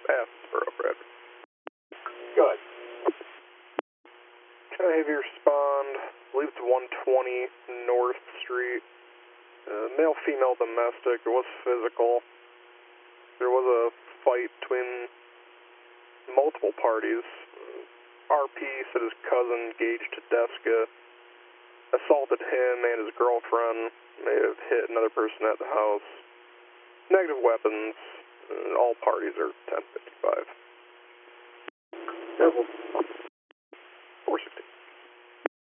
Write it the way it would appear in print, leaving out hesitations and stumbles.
F thoroughbred. Go ahead. Can I have you respond? I believe it's 120 North Street. Male, female, domestic. It was physical. There was a fight between multiple parties. RP said his cousin, Gage Tedesca, assaulted him and his girlfriend. May have hit another person at the house. Negative weapons. All parties are 1055. Careful.